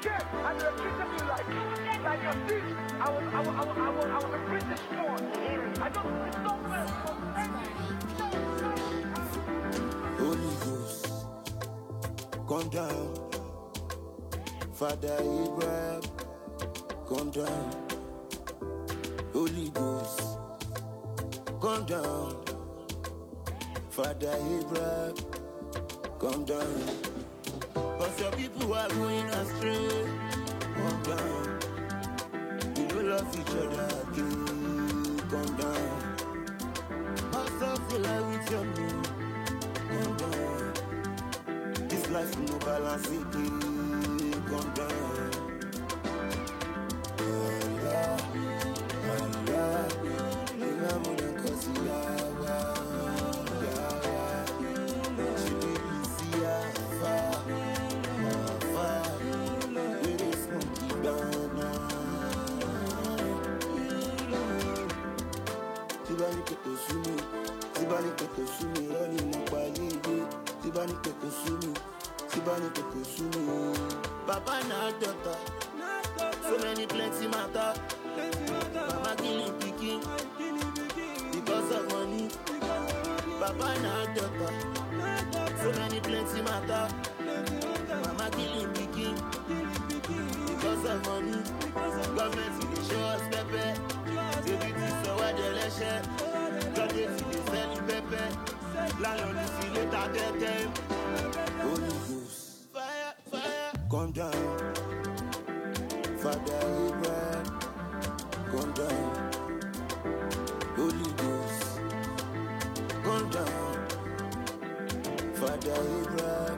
Yes, and they treated me like a thief. I was a British pawn. I just did not mess for Holy Ghost, come down. Father Abraham, come down. Holy Ghost, come down. Father Abraham, come down. Cause your people are going astray. Come down. We don't love each other again. Come down. Also feel like with your name. Come down. This life no balance again. Come down. Allah, Allah. Remember the cause you are. Tibani keko sumi, tibani keko sumi, rani mokbali ye. Tibani keko sumi. Papa na daughter, so many plenty matter. Mama killing pikin because of money. Papa na daughter, so many plenty matter. Mama killing pikin because of money. Government dey show us pepper. Everything so why they let share. God they sell pepper. Lion is later dead. Holy Ghost, fire, fire, come down. Father Abraham, come down. Holy Ghost, come down. Father Abraham,